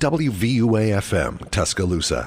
WVUA-FM, Tuscaloosa.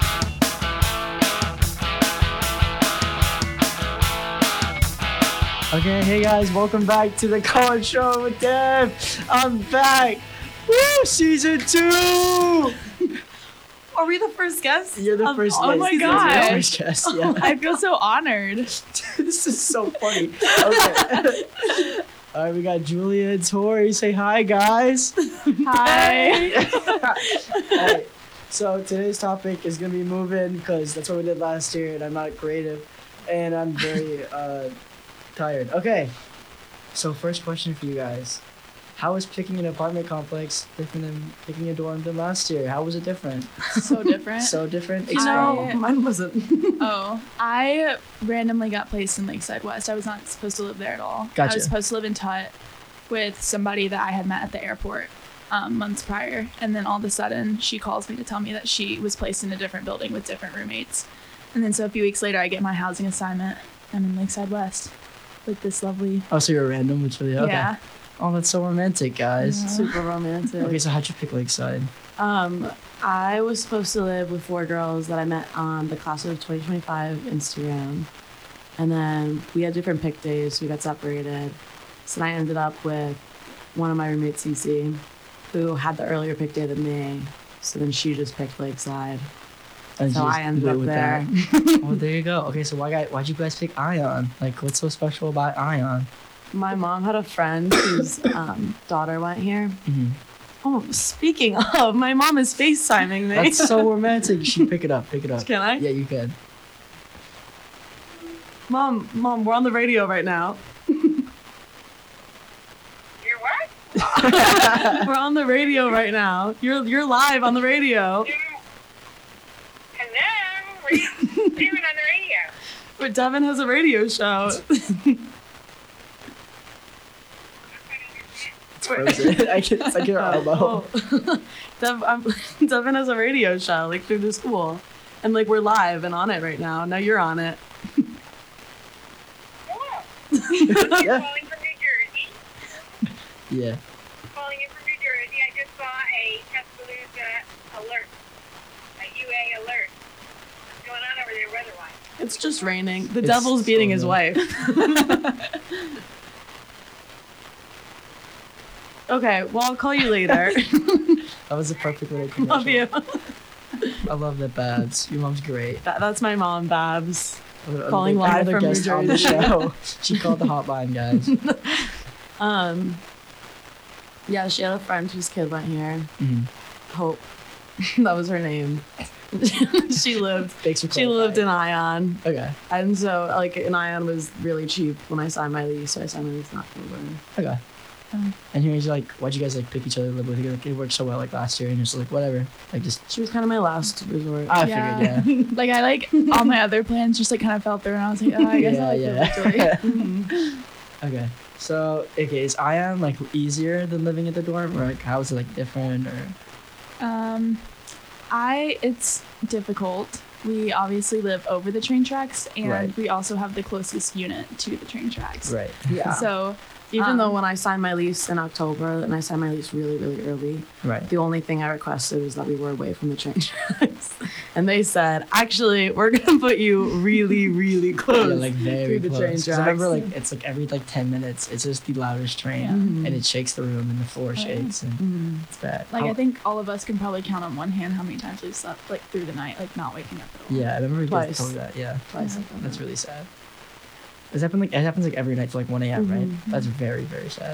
Okay, hey guys, welcome back to the College Show with Dev. I'm back. Woo, season 2. Are we the first guests? You're the first guest. Oh my You're god. the first guest, yeah. I feel so honored. This is so funny. Okay. All right, we got Julia and Tori. Say hi, guys. Hi. All right, so today's topic is going to be moving because that's what we did last year, and I'm not creative, and I'm very tired. Okay, so first question for you guys. How was picking an apartment complex different than picking a dorm than last year? How was it different? So different. So different? No, Explain. mine wasn't. Oh, I randomly got placed in Lakeside West. I was not supposed to live there at all. Gotcha. I was supposed to live in Tut with somebody that I had met at the airport months prior. And then all of a sudden, she calls me to tell me that she was placed in a different building with different roommates. And then so a few weeks later, I get my housing assignment. I'm in Lakeside West with this lovely... Oh, so you're random, which really okay. Yeah. Oh, that's so romantic, guys. Yeah. Super romantic. Okay, so how'd you pick Lakeside? I was supposed to live with 4 girls that I met on the class of 2025 Instagram. And then we had different pick days, so we got separated. So I ended up with one of my roommates, Cece, who had the earlier pick day than me. So then she just picked Lakeside. And So you just I ended went up with there. that. Oh, there you go. Okay, so why'd you guys pick Ion? Like, what's so special about Ion? My mom had a friend whose daughter went here. Mm-hmm. Oh, speaking of, my mom is FaceTiming me. That's so romantic. You should pick it up. Pick it up. Can I? Yeah, you can. Mom, we're on the radio right now. You're what? We're on the radio right now. You're live on the radio. Hello? What are you doing on the radio? But Devin has a radio show. It's frozen. It's like your elbow. Oh. Devin has a radio show, like through the school. And like we're live and on it right now. Now you're on it. Hello. You're Yeah. calling from New Jersey. Yeah. Calling in from New Jersey. I just saw a Tuscaloosa alert. A UA alert. What's going on over there weather-wise? It's just raining. The It's devil's beating so his good. wife. Okay, well I'll call you later. That was a perfect little commercial. Love you. I love that, Babs. Your mom's great. That's my mom, Babs. Another- Calling live another from New guest on the Jersey. show. She called the hotline, guys. Yeah, she had a friend whose kid went here. Mm-hmm. Hope. That was her name. She lived Thanks for She lived clarifying. in Ion. Okay. And so, like, in Ion was really cheap when I signed my lease, so I signed my lease in October. Okay. And here's like, why'd you guys like pick each other to live with? Like, it worked so well like last year, and just like whatever, like just. She was kind of my last resort. I Yeah. figured, yeah. Like, I like all my other plans just like kind of fell through, and I was like, oh, I guess I like yeah. Julie. Okay. So, okay, is Ion like easier than living at the dorm, or like how is it like different, or? It's difficult. We obviously live over the train tracks, and Right. we also have the closest unit to the train tracks. Right. Yeah. So Even though when I signed my lease in October, and I signed my lease really, really early, Right. the only thing I requested was that we were away from the train tracks. And they said, actually, we're going to put you really, really close Yeah, like very to the close. train 'Cause tracks. I remember like it's like every like 10 minutes, it's just the loudest train, Yeah. Mhm. and it shakes the room, and the floor shakes, and Mhm. it's bad. like How- I think all of us can probably count on one hand how many times we've slept like through the night, like not waking up at all. Yeah, I remember you guys Twice. told me that. Yeah, Twice. Yeah. that's really sad. It happens like every night till like 1 a.m. Right? Mhm. That's very very sad.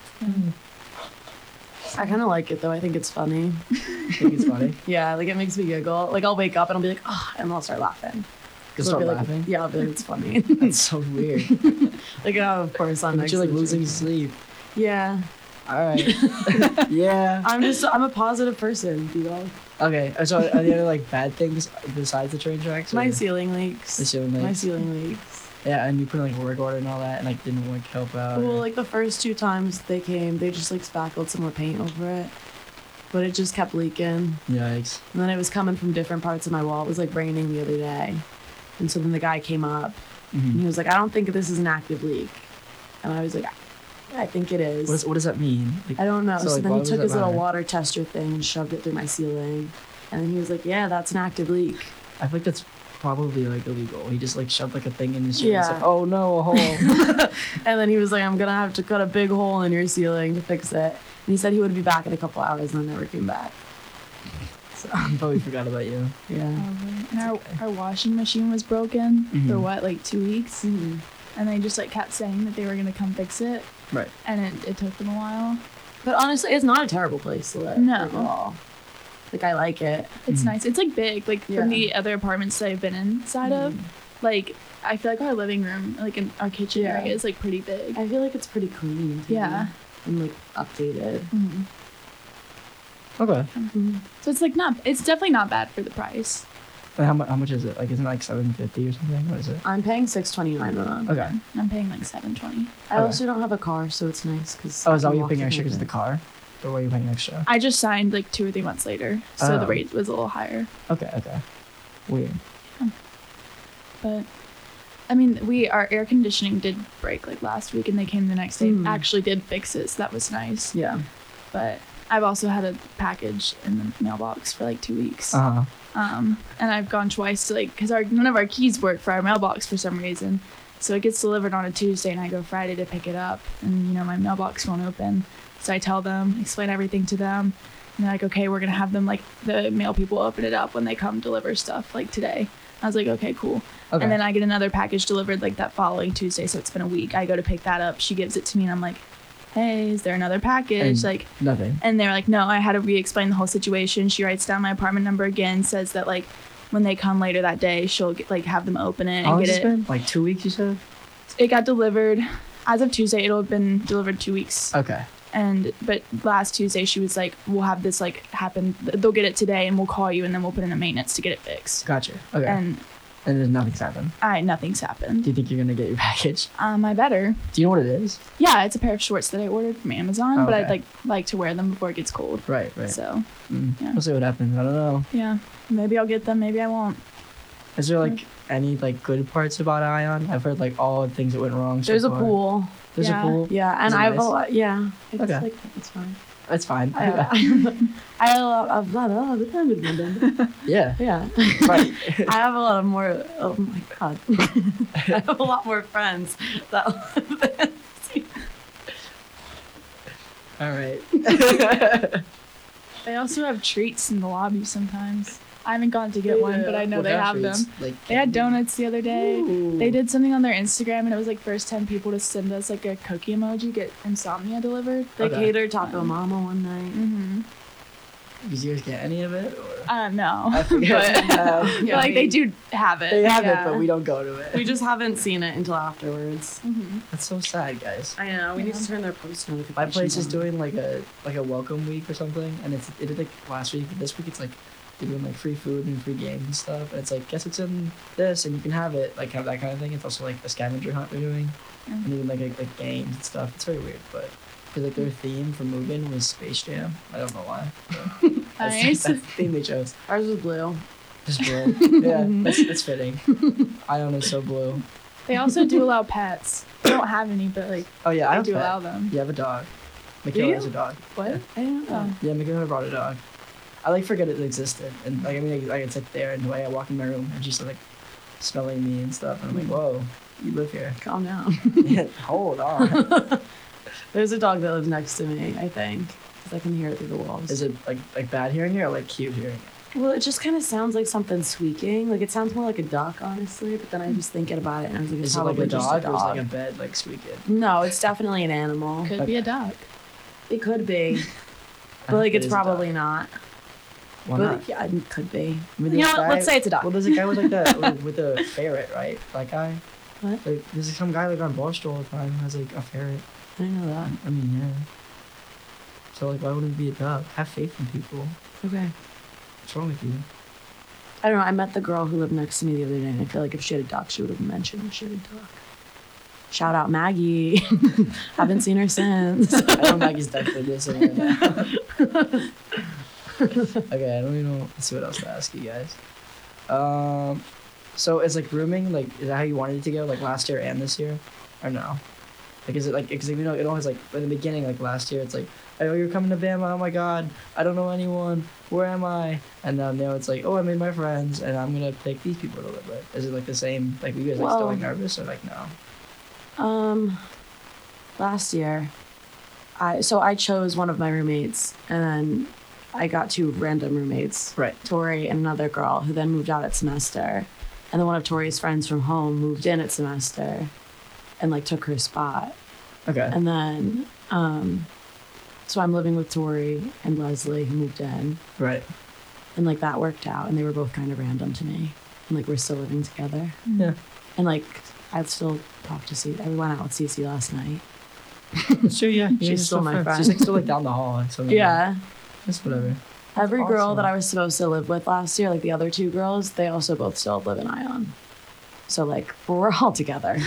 I kind of like it, though. I think it's funny. I think it's funny. Yeah, like it makes me giggle. Like I'll wake up and I'll be like, oh, and I'll start laughing. Just I'll start be like, laughing. yeah, I'll be like, it's funny. That's so weird. Like, oh, of course, I'm But next you're like to the losing train. sleep. Yeah. All right. Yeah. I'm a positive person, you know? Okay. So are there like bad things besides the train tracks? My or- ceiling leaks. The ceiling My leaks? ceiling leaks. Yeah, and you put in like work order and all that, and like didn't like help out. Well, or- like the first 2 times they came, they just like spackled some more paint over it. But it just kept leaking. Yikes. And then it was coming from different parts of my wall. It was like raining the other day. And so then the guy came up and Mhm. he was like, I don't think this is an active leak. And I was like, I think it is. What does that mean? Like, I don't know. So, So, like, then why he does took that his little matter? water tester thing and shoved it through my ceiling. And then he was like, yeah, that's an active leak. I feel like that's probably like illegal. He just like shoved like a thing in his ceiling. Yeah. It's like, oh no, a hole. And then he was like, I'm going to have to cut a big hole in your ceiling to fix it. And he said he would be back in a couple hours and then never came back. So, Probably forgot about you. yeah. And our washing machine was broken for Mhm. what, like 2 weeks? Mhm. And they just like kept saying that they were gonna come fix it, Right. and it took them a while. But honestly, it's not a terrible place to live. No. At all. Like, I like it. It's Mhm. nice. It's like big. Like Yeah. from the other apartments that I've been inside of, like I feel like our living room, like in our kitchen Yeah. area, is like pretty big. I feel like it's pretty clean. Too. Yeah. And like updated. Mhm. Okay. So it's like not. It's definitely not bad for the price. And how much is it? Like, isn't it like $750 or something? What is it? I'm paying $629 a month. Okay. I'm paying like $720. I Okay. also don't have a car, so it's nice because. Oh, is that why you're paying extra because of the car? Or why are you paying extra? I just signed like 2 or 3 months later, so the Oh. rate was a little higher. Okay. Weird. But I mean, our air conditioning did break like last week, and they came the next day. Mm. Actually, did fix it, so that was nice. Yeah. But I've also had a package in the mailbox for like 2 weeks. Uh-huh. And I've gone twice to like, because none of our keys work for our mailbox for some reason. So it gets delivered on a Tuesday, and I go Friday to pick it up, and my mailbox won't open. So I tell them, explain everything to them, and they're like, okay, we're gonna have them like the mail people open it up when they come deliver stuff like today. I was like, okay, cool. Okay. And then I get another package delivered like that following Tuesday, so it's been a week. I go to pick that up. She gives it to me, and I'm like, hey, is there another package? And Like, nothing. and they're like, no, I had to re-explain the whole situation. She writes down my apartment number again, says that like when they come later that day, she'll have them open it How long and has get it it. been? Like 2 weeks, you said? It got delivered as of Tuesday. It'll have been delivered 2 weeks. Okay. But last Tuesday she was like, we'll have this like happen. They'll get it today, and we'll call you, and then we'll put in a maintenance to get it fixed. Gotcha. Okay. And then nothing's happened. nothing's happened. Do you think you're going to get your package? I better. Do you know what it is? Yeah, it's a pair of shorts that I ordered from Amazon, but Okay. I'd like to wear them before it gets cold. Right. So yeah. We'll see what happens. I don't know. yeah, maybe I'll get them, maybe I won't. Is there like any like good parts about Ion? I've heard like all the things that went wrong. So There's a far. pool. There's Yeah. a pool. Yeah, and Is it I have a nice? lot. Yeah. It's Okay. like, it's fine. That's fine. I have a lot of time with them. Yeah. Yeah. Right. I have a lot of more. Oh my god. I have a lot more friends that live All right. They also have treats in the lobby sometimes. I haven't gone to get one, but I know What they kind of have them. treats? Like They had donuts the other day. Ooh. They did something on their Instagram, and it was like first 10 people to send us like a cookie emoji get insomnia delivered. They Okay. catered Taco Mama one night. Mm-hmm. Did you guys get any of it? Or? No. I forget. But Yeah, like they we- do have it. They have yeah. it, but we don't go to it. We just haven't seen it until afterwards. Mhm. That's so sad, guys. I know. We need to turn their post notifications. My place is on. doing like a welcome week or something, and it did like last week, but this week it's like they're doing like free food and free games and stuff, and it's like guess it's in this and you can have it, like have that kind of thing. It's also like a scavenger hunt they're doing, and even like games and stuff. It's very weird, but because like their theme for moving was Space Jam. I don't know why. but Nice. That's the theme they chose. Ours was blue. Just blue. Yeah, that's fitting. Ion is so blue. They also do allow pets. They don't have any, but like Oh yeah, I they have do a pet. allow them. You have a dog. Do Michaela you? has a dog. What? Yeah. I don't know. Oh. Yeah, Michaela brought a dog. I like forget it existed, and like I mean, like it's like there, and the way I walk in my room, and she's like smelling me and stuff, and I'm like, whoa, you live here. Calm down. Yeah, hold on. There's a dog that lives next to me, I think. Because I can hear it through the walls. Is it like bad hearing it or like cute hearing it? Well, it just kind of sounds like something squeaking. Like, it sounds more like a duck, honestly. But then I was thinking about it, and I was like, it's Is it like probably a just dog, a or is it dog. like a bed like squeaking? No, it's definitely an animal. Could be a dog. It could be. I But, like, think it's it is a dog. probably not. Why But, not? yeah, it could be. I mean, You there's know, a let's guy- say it's a dog. Well, there's a guy with like that with a ferret, right? That guy. What? Like, there's some guy like on Barstool all the time who has like a ferret. I didn't know that. I mean, yeah. So like, why wouldn't it be a dog? Have faith in people. Okay. What's wrong with you? I don't know. I met the girl who lived next to me the other day, and I feel like if she had a dog, she would have mentioned she had a dog. Shout out Maggie. Haven't seen her since. I know Maggie's definitely listening right now. Okay, I don't even know. Let's see what else to ask you guys. So is like rooming, like, is that how you wanted it to go, like last year and this year, or no? Like, is it like, because you know, it always like in the beginning, like last year, it's like, oh, you're coming to Bama. Oh my God, I don't know anyone. Where am I? And now it's like, oh, I made my friends, and I'm gonna pick these people to live with. Is it like the same? Like, were you guys like still like nervous or like no? Last year, I chose one of my roommates, and then I got 2 random roommates. Right. Tori and another girl who then moved out at semester, and then one of Tori's friends from home moved in at semester, and like took her spot. Okay. And then, so I'm living with Tori and Leslie who moved in, Right. and like that worked out, and they were both kind of random to me, and like we're still living together, Yeah. and like I'd still talk to Cece. I went out with Cece last night. It's true. Yeah. She's still my friend. She's like still like down the hall. So Yeah. That's whatever. Every girl awesome. that I was supposed to live with last year, like the other 2 girls, they also both still live in Ion. So like we're all together.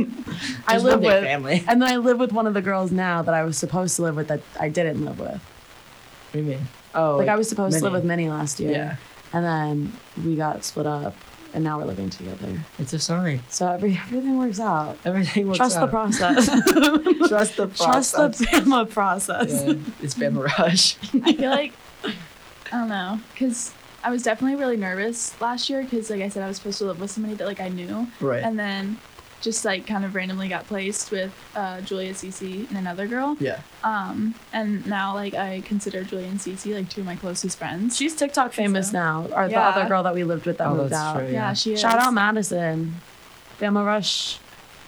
I Just live one big with family. and then I live with one of the girls now that I was supposed to live with that I didn't live with. What do you mean? Oh, Like I was supposed to live Minnie. with Minnie last year. Yeah. And then we got split up and now we're living together. It's a sorry. So everything works out. Everything works Trust out. the process. Trust the process. Trust the Bama process. Yeah, it's Bama Rush. I feel like I don't know, because I was definitely really nervous last year because, like I said, I was supposed to live with somebody that like I knew, Right. and then just like kind of randomly got placed with Julia, Cece, and another girl. Yeah. And now like I consider Julia and Cece like 2 of my closest friends. She's TikTok famous So- now. Or the Yeah. other girl that we lived with that Oh, moved that's out. true. Yeah, she is. Shout out Madison. Bama Rush.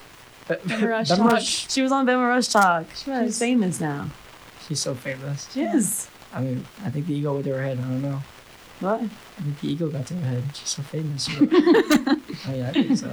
Bama Rush Bama Talk. Rush. She was on Bama Rush Talk. She was. She's famous now. She's so famous. She is. I mean, I think the ego went to her head. I don't know. What? I think the ego got to her head. She's so famous. Oh yeah, I think so.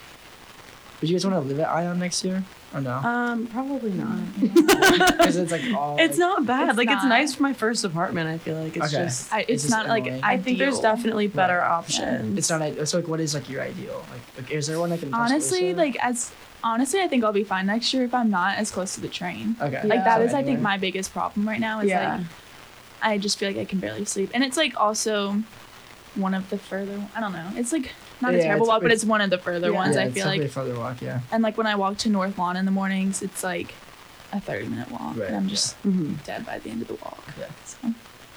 Would you guys want to live at Ion next year or no? Probably not. Because it's like all. It's like, not bad. It's like it's not. nice for my first apartment. I feel like it's Okay. just. It's just not like annoying. I think there's ideal. definitely better Right. options. It's not. So like, what is like your ideal? Like is there one that can? Honestly, honestly, I think I'll be fine next year if I'm not as close to the train. Okay. Like Yeah. that So is, I think, anywhere. my biggest problem right now. Is Yeah. like I just feel like I can barely sleep, and it's like also one of the further. I don't know. It's like not a Yeah, terrible it's- walk, but it's one of the further Yeah. ones. Yeah, I it's feel definitely like, a further walk. Yeah. and like when I walk to North Lawn in the mornings, it's like a 30-minute walk, Right, and I'm yeah. just Mhm. dead by the end of the walk. Yeah. So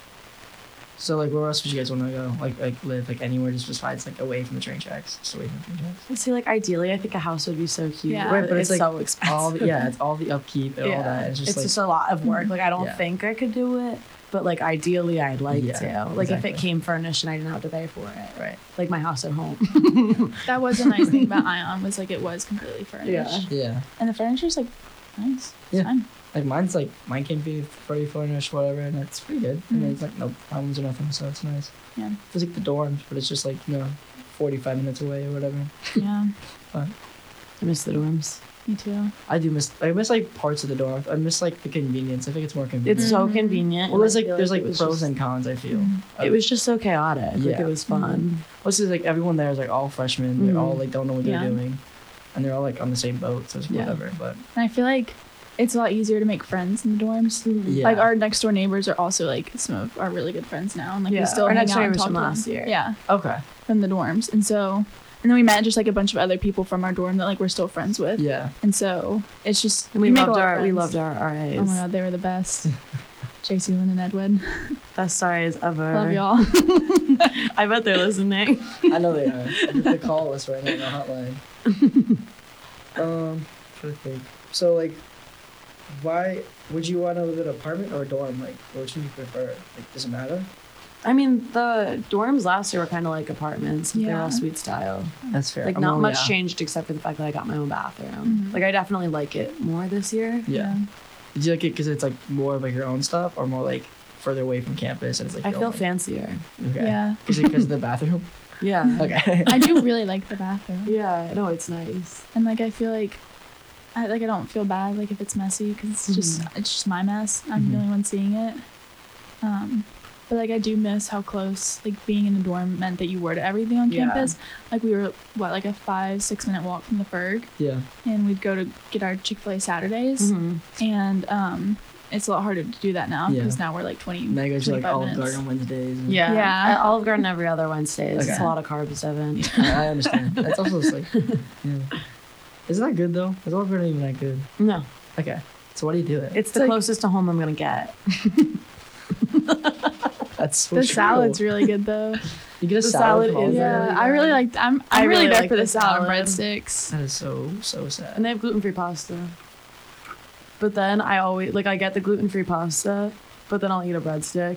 So like, where else would you guys want to go? Like live like anywhere just besides like away from the train tracks, just away from the train tracks. See, like ideally, I think a house would be so cute. Yeah. Right, but it's like so expensive. All the, yeah, it's all the upkeep and all that. It's just like a lot of work. Like I don't Yeah. think I could do it, but like ideally, I'd like Yeah, to. Like if exactly. it came furnished and I didn't have to pay for it, right. like my house at home. that was a nice thing about Ion was like it was completely furnished, Yeah. and the furniture's like nice. It's Yeah. fine. Like mine can be pretty furnished, whatever, and it's pretty good. I mean, Mhm. it's like no problems or nothing, so it's nice. Yeah. It's like the dorms, but it's just like 45 minutes away or whatever. Yeah, I miss the dorms. me too. I miss like parts of the dorm. I miss like the convenience. I think it's more convenient. It's so Mhm. convenient. well, and I there's like feel there's like it was pros just- and cons. I feel. Mhm. It was just so chaotic. Like Yeah. it was fun. Plus, it's like everyone there is like all freshmen. They're Mhm. all like don't know what Yeah. they're doing, and they're all like on the same boat. So it's Yeah. whatever. But And I feel like it's a lot easier to make friends in the dorms. yeah, Like our next door neighbors are also like some of our really good friends now, and like Yeah, we still our hang next out door and neighbors talk from to them. last year. Yeah, okay, from the dorms, and then we met just like a bunch of other people from our dorm that like we're still friends with, yeah. and so it's just And we make a loved lot of our friends. RAs. Oh my god, they were the best. JC, Lynn, and Edwin. Best stories ever. Love y'all. I bet they're listening. I know they are. They call us right now on the hotline. Trying to think. So like, why would you want to live in an apartment or a dorm? Like, which one do you prefer? Like, does it matter? I mean, the dorms last year were kind of like apartments. They're Yeah. all suite style. That's fair. Like not much changed except for the fact that I got my own bathroom. Mhm. Like I definitely like it more this year. Yeah. Did you like it because it's like more of like your own stuff, or more like further away from campus and it's like I your feel own? fancier. Okay. Yeah, Because of the bathroom. Yeah. Okay. I do really like the bathroom, Yeah, no, it's nice. and like I feel like. I don't feel bad like if it's messy because it's just my mess. I'm the Mhm. only one seeing it. But like I do miss how close like being in a dorm meant that you were to everything on Yeah. campus. Like we were like a 5-6 minute walk from the Ferg, Yeah. and we'd go to get our Chick-fil-A Saturdays, and it's a lot harder to do that now Yeah. because now we're like 20. Now you go to like 25 Olive minutes. Garden on Wednesdays. and- Yeah. Yeah. At Olive Garden every other Wednesdays. It's Okay. a lot of carbs, Evan. I understand. That's also just like, yeah. Isn't that good though? Is olive bread not even that good? No, Okay. So why do you do it? it's the like- closest to home I'm gonna get. That's so The true. salad's really good though. You get a the salad. salad from olive is- bread? Yeah, I really like. I'm I really really there like for the the salad and salad. breadsticks. That is so sad. And they have gluten-free pasta. But then I always like I get the gluten-free pasta, but then I'll eat a breadstick.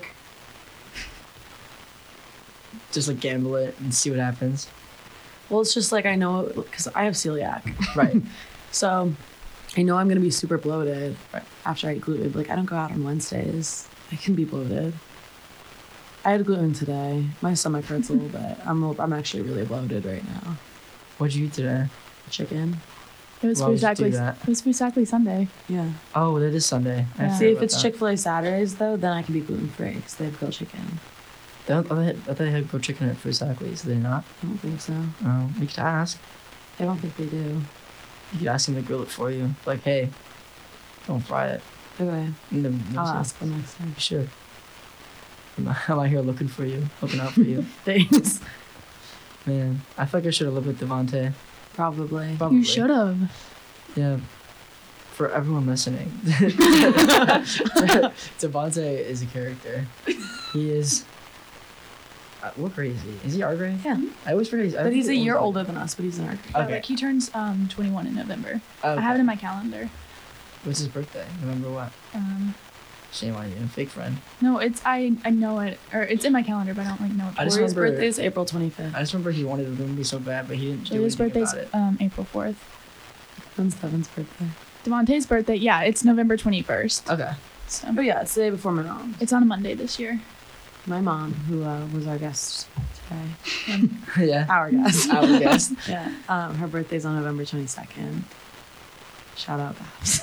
Just like gamble it and see what happens. Well, it's just like I know because I have celiac, Right. so I know I'm gonna be super bloated Right. after I eat gluten. Like I don't go out on Wednesdays. I can be bloated. I had gluten today. My stomach hurts a little bit. I'm actually really bloated right now. What'd you eat today? Chicken. It was Why would you do Fusakli. that? It was Fusakli Sunday. Yeah. Oh, that is Sunday. I Yeah. forgot See, if about it's that. Chick-fil-A Saturdays though, then I can be gluten free because they have grilled chicken. I thought they had grilled chicken at Fusakli's. Did they not? I don't think so. Oh, you could ask. I don't think they do. You could ask them to grill it for you. Like, hey, don't fry it. Okay, And then I'll ask them next time. You should. I'm out here looking for you, looking out for you. Thanks. Man, I feel like I should have lived with Devontae. Probably. Probably. You should have. Yeah. For everyone listening, Devontae is a character. He is. What grade is he? Is he our grade? Yeah. I always forget. But he's a year older than us, but he's in our grade. Okay. Like he turns 21 in November. Okay. I have it in my calendar. What's his birthday? November what? Shame on you, fake friend. No, it's I know it, or it's in my calendar, but I don't like know it. I just Corey's remember- birthday is April 25th. I just remember he wanted to ruin me so bad, but he didn't do Julia's anything birthday's about it. April 4th. When's Devin's birthday? Devontae's birthday, yeah, it's November 21st. Okay. So Oh yeah, it's the day before my mom. it's on a Monday this year. My mom, who was our guest today. Yeah. Our guest. Our guest. Yeah. Her birthday's on November 22nd. Shout out Babs.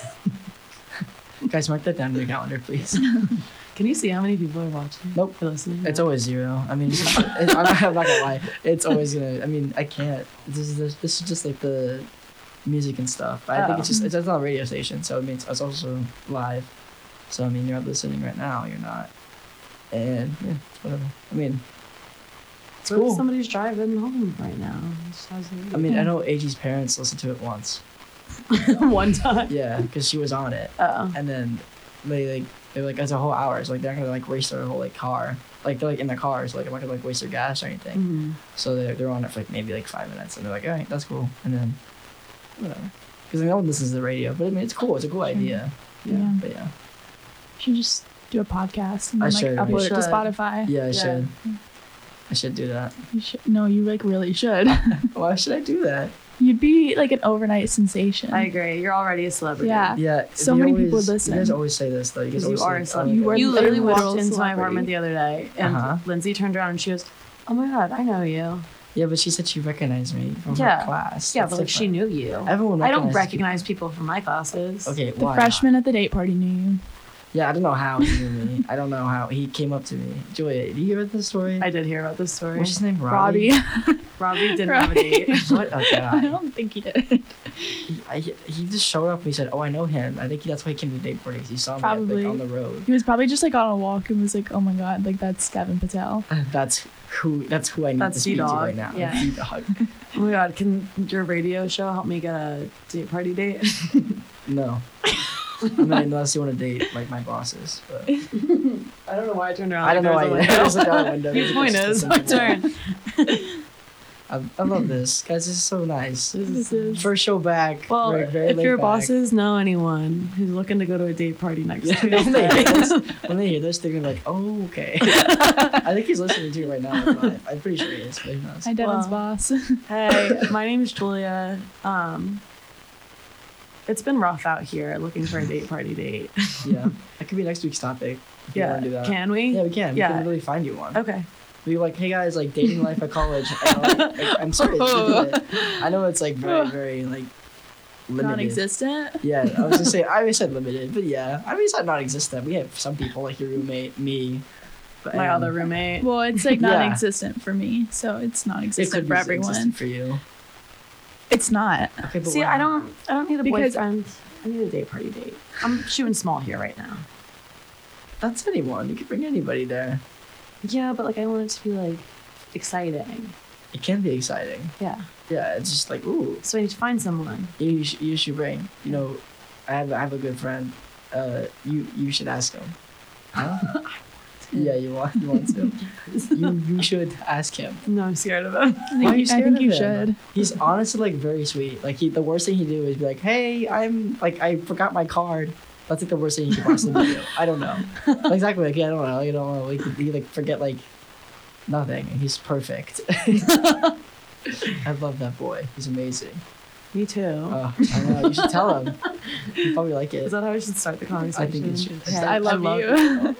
Guys, mark that down in your calendar, please. Can you see how many people are watching? Nope. Or listening? It's No. always 0. I mean, I'm not gonna lie. It's always gonna. I mean, I can't. This is just like the music and stuff. But I think it's Oh. just it's on a radio station, so it means it's also live. So I mean, you're not listening right now. You're not. And yeah, it's whatever. I mean, it's What if cool. somebody's driving home right now? Just has I mean, I know AG's parents listened to it once. one time. Yeah, because she was on it, Oh. and then they're like, it's a whole hour. So like they're not gonna like waste their whole like car. Like they're like in the car, so like I'm not gonna like waste their gas or anything. Mhm. So they're on it for like maybe like 5 minutes, and they're like, all right, that's cool, and then whatever. Because no one listens to the radio, but I mean it's cool. It's a cool idea. Yeah. But yeah, You should just do a podcast and I then like should. upload it to should. Spotify. yeah, I Yeah. should. I should do that. You should. No, you like really should. Why should I do that? You'd be like an overnight sensation. I agree. You're already a celebrity. Yeah. Yeah. So you many people always- listen. You guys always say this though. You guys Because always you are a say, celebrity. You were You a literally literal walked into my celebrity. apartment the other day, and Uh-huh. Lindsay turned around and she goes, "Oh my god, I know you." Yeah, but she said she recognized me from Yeah. her class. Yeah, That's but like she different. knew you. Everyone I don't recognizes recognize people from my classes. Okay, The why? freshman at the date party knew you. Yeah, I don't know how he knew me. I don't know how he came up to me. Julia, do you hear this story? I did hear about this story. What's his name? Robbie. Robbie didn't have a date. What a I guy. don't think he did. He just showed up and he said, "Oh, I know him." I think that's why he came to the date party 'cause he saw me Probably. like, on the road. He was probably just like on a walk and was like, "Oh my god, like that's Gavin Patel." That's who I need That's to speak to D-Dog. right now. Yeah. D-Dog. Oh my god, can your radio show help me get a date party date? No. I mean, unless you want to date like my bosses. But I don't know why I turned around. I don't know why. There's like a window. Your point is, my turn. I love this, guys. This is so nice. This is First show back. Well, very, very if laid your back. bosses know anyone who's looking to go to a date party next Yeah, when, they hear Tuesday, this, when they hear this, they're gonna be like, "Oh, okay." I think he's listening to you right now. Like, live. I'm pretty sure he is, but who knows? Hi, Devin's Well. boss. hey, my name is Julia. It's been rough out here looking for a date party date. Yeah, that could be next week's topic. If you Yeah, want to do that. can we? Yeah, we can. Yeah. We can really find you one. Okay. Be like, hey guys, like dating life at college. I'm sorry. I know it's like very, very like limited. Non-existent. Yeah, I was gonna say I always said limited, but yeah, I always said non-existent. We have some people like your roommate, me, but My other roommate. Well, it's like Yeah. non-existent for me, so it's It non-existent could for be everyone. existent for you. It's not. Okay, but See, why? I don't need a Because- boyfriend. I need a date party date. I'm shooting small here right now. That's anyone. You can bring anybody there. Yeah, but like I want it to be like exciting. it can be exciting. Yeah. Yeah, it's just like, ooh, So I need to find someone. you should bring. You know, I have a good friend. You should ask him. Huh? Yeah, you want to. You should ask him. No, I'm scared of him. Why are you I scared think of you him? should. He's honestly like very sweet. Like the worst thing he'd do is be like, "Hey, I forgot my card." That's like the worst thing he could possibly do. I don't know. Exactly. Like I don't know. You don't know. Like he like forget like nothing. And he's perfect. I love that boy. He's amazing. Me too. I know. You should tell him. He'd probably like it. Is that how we should start the conversation? I think it should. Yeah, I love you.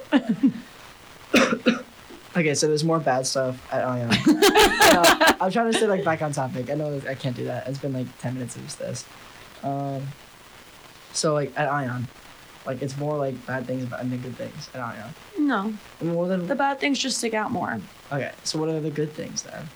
Okay, so there's more bad stuff at Ion. I'm trying to stay like back on topic. I know I can't do that. It's been like 10 minutes of this. So like at Ion, like it's more like bad things than the good things at Ion. No. More than The bad things just stick out more. okay. So what are the good things then?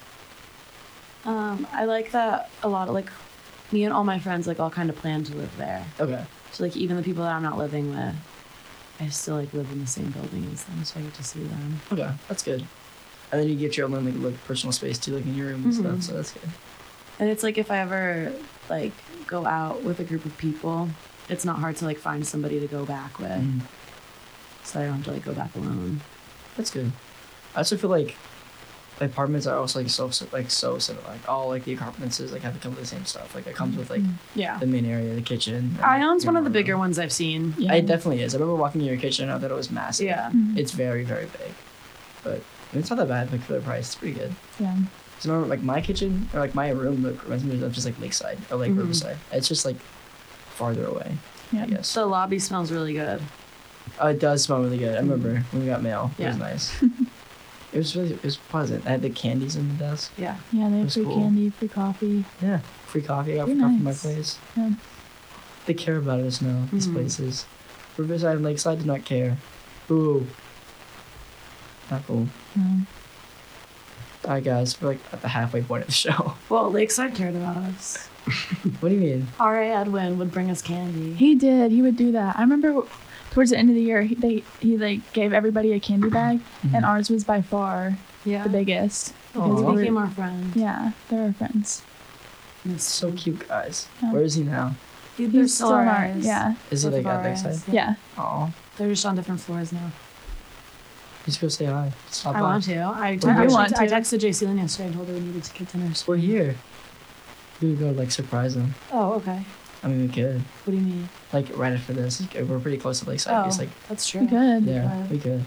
I like that a lot of like me and all my friends like all kind of plan to live there. Okay. So like even the people that I'm not living with, I still like live in the same building as them, so I get to see them. Okay, that's good. And then you get your own like personal space too, like in your room and stuff. Mhm. So that's good. And it's like if I ever like go out with a group of people, it's not hard to like find somebody to go back with, Mhm. so I don't have to like go back alone. That's good. I also feel like the apartments are also like so similar. Like all like the apartments like have to come with the same stuff. Like it comes with like Yeah. the main area, the kitchen. and, Ion's your one of the wardrobe. bigger ones I've seen. Yeah. It definitely is. I remember walking in your kitchen. I thought it was massive. Yeah. Mhm. It's very very big, but it's not that bad. Like for the price, it's pretty good. Yeah. Cause I remember like my kitchen or like my room reminds me of just like Lakeside or like Mhm. Riverside. It's just like farther away. Yeah. I guess. The lobby smells really good. It does smell really good. I remember when we got mail. It was Yeah. nice. It was pleasant. I had the candies in the desk. Yeah. Yeah, they have That's free cool. candy, free coffee. Yeah, free coffee. I got Very free coffee from my nice. place. Yeah. They care about us now. These Mhm. places. Riverside and Lakeside do not care. Ooh. Not cool. No. Alright, guys, we're like at the halfway point of the show. Well, Lakeside cared about us. What do you mean? R.A. Edwin would bring us candy. He did. He would do that. I remember towards the end of the year, he like gave everybody a candy bag, and ours was by far Yeah. the biggest. Aw. Because He we were- became our friend. yeah, they're our friends. It's so cute, guys. Yeah. Where is he now? He's still in our, yeah, Is he Both like of at our Lakeside? eyes. yeah. Aw. They're just on different floors now. He's go say hi. Stop I by. want to. I We're here. want I to. texted Jaycee yesterday and told her we needed to get dinner. We're here. We could go like surprise him. Oh, okay. I mean, we could. What do you mean? Like right after this. We're pretty close to Lakeside. It's like, that's true. We could. yeah, we could.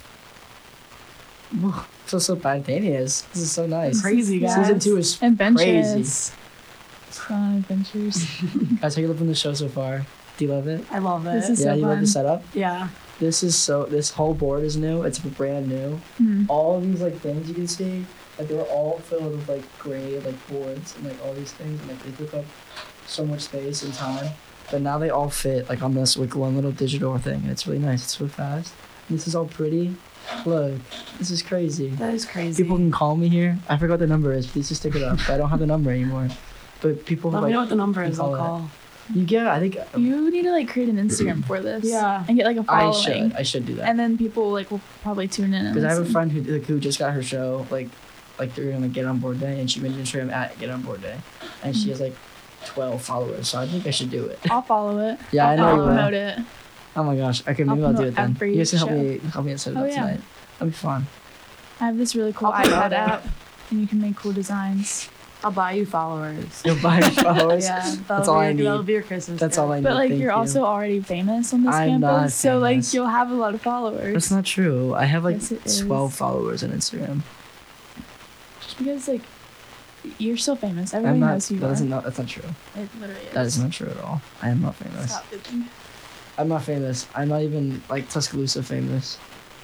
Whew, so spontaneous. This is so nice. Crazy, guys. Season 2 is Adventures. Fun adventures. Guys, how you loving the show so far? Do you love it? I love it. This is Yeah, so you love fun. the setup? yeah. This whole board is new. It's brand new. Mhm. All of these like things you can see, like they were all filled with like gray like boards and like all these things, and like they took up so much space and time. But now they all fit like on this like one little digital thing, and it's really nice. It's so fast. And this is all pretty. Look, this is crazy. That is crazy. People can call me here. I forgot what the number is. Please just stick it up. I don't have the number anymore. But people Let like me know what the number you is. I'll call it. call. you get. I think You need to like create an Instagram for this. Yeah. And get like a I following. should. I should do that. And then people like will probably tune in. and Because I have a listen. friend who just got her show like during like Get On Board Day, and she made an Instagram at Get On Board Day, and she has like 12 followers. So I think I should do it. I'll follow it. Yeah, I know I'll you will. promote it. Oh my gosh. Okay, maybe I'll I'll do promote it then. every You guys can help show. me and set it Oh, up yeah. tonight. That'll be fun. I have this really cool I'll promote iPad it. app, and you can make cool designs. I'll buy you followers. You'll buy me followers. Yeah, That's all I need. That'll be your Christmas. That's gift. all I need. But like Thank you're you. also already famous on this I'm campus, not so like famous. you'll have a lot of followers. That's not true. I have like Yes, it 12 is. followers on Instagram. Just because like you're so famous, everybody I'm not. knows who you That are. isn't. That's not true. It literally is. That is not true at all. I am not famous. Stop fiddling. I'm not famous. I'm not even like Tuscaloosa famous.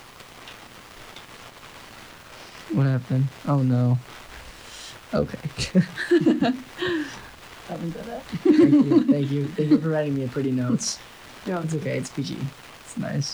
What happened? Oh no. Okay. Haven't did it. Thank you for writing me a pretty notes. Yeah. It's okay. It's PG. It's nice.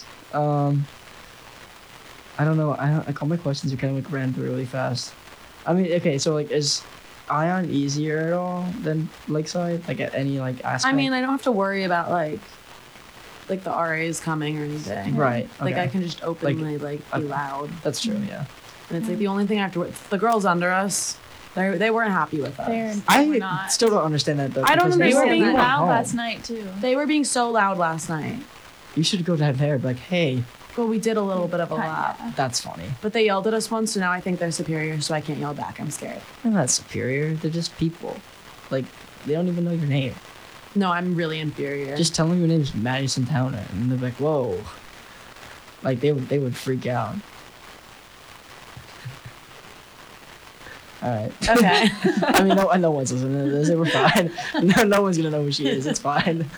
I don't know. Like all my questions are kind of like ran through really fast. I mean, okay. So like, is Ion easier at all than Lakeside? Like at any like aspect? I mean, I don't have to worry about like the RAs coming or anything. right. Okay. Like I can just openly like be okay. loud. That's true. Yeah. And it's like the only thing I have to worry. The girls under us, They weren't happy with us. They're I not. still don't understand that though. I don't because They were understand being that. loud home. last night too. They were being so loud last night. You should go down there and be like, hey, Well, we did a little bit of a loud. Kinda. that's funny. But they yelled at us once, so now I think they're superior, so I can't yell back. I'm scared. They're not superior. They're just people. Like, they don't even know your name. No, I'm really inferior. Just tell them your name's Madison Towner, and they're like, whoa. Like, they would freak out. All right. okay. I mean, no one's listening to this. We're fine. No one's gonna know who she is. It's fine.